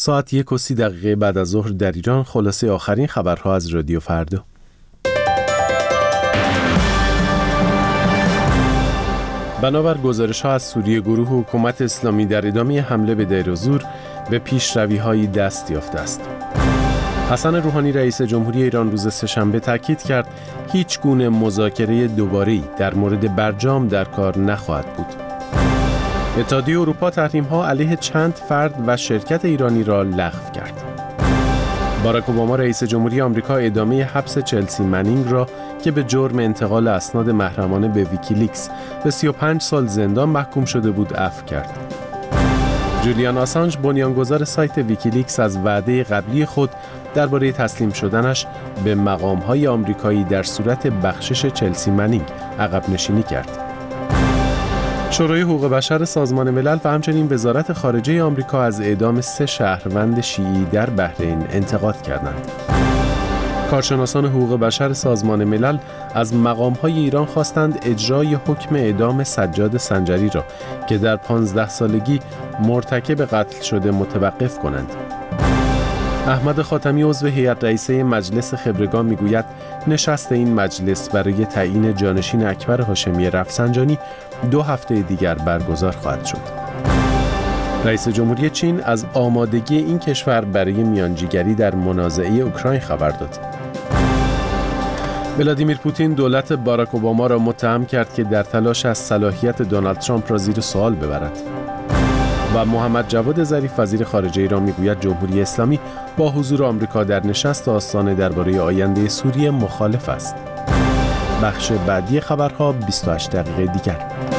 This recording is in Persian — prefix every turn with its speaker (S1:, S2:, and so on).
S1: ساعت 1:30 بعد از ظهر در ایران. خلاصه آخرین خبرها از رادیو فردا. بنابر گزارش‌ها از سوریه، گروه حکومت اسلامی در ادامه حمله به دیر الزور به پیشروی‌هایی دست یافته است. حسن روحانی رئیس جمهوری ایران روز سه‌شنبه تاکید کرد هیچ گونه مذاکره دوباره‌ای در مورد برجام در کار نخواهد بود. اتحادیه اروپا تحریم‌ها علیه چند فرد و شرکت ایرانی را لغو کرد. باراک اوباما رئیس جمهوری آمریکا ادامه حبس چلسی منینگ را که به جرم انتقال اسناد محرمانه به ویکیلیکس به 35 سال زندان محکوم شده بود عفو کرد. جولیان آسانج بنیانگذار سایت ویکیلیکس از وعده قبلی خود درباره تسلیم شدنش به مقام‌های آمریکایی در صورت بخشش چلسی منینگ عقب نشینی کرد. شورای حقوق بشر سازمان ملل و همچنین وزارت خارجه آمریکا از اعدام 3 شهروند شیعی در بحرین انتقاد کردند. کارشناسان حقوق بشر سازمان ملل از مقام‌های ایران خواستند اجرای حکم اعدام سجاد سنجری را که در 15 سالگی مرتکب قتل شده متوقف کنند. احمد خاتمی عضو هیئت رئیسه مجلس خبرگان میگوید نشست این مجلس برای تعیین جانشین اکبر هاشمی رفسنجانی 2 هفته دیگر برگزار خواهد شد. رئیس جمهوری چین از آمادگی این کشور برای میانجیگری در منازعه اوکراین خبر داد. ولادیمیر پوتین دولت باراک اوباما را متهم کرد که در تلاش از صلاحیت دونالد ترامپ را زیر سوال ببرد. و محمد جواد ظریف وزیر خارجه ایران میگوید جمهوری اسلامی با حضور آمریکا در نشست آستانه درباره آینده سوریه مخالف است. بخش بعدی خبرها 28 دقیقه دیگر.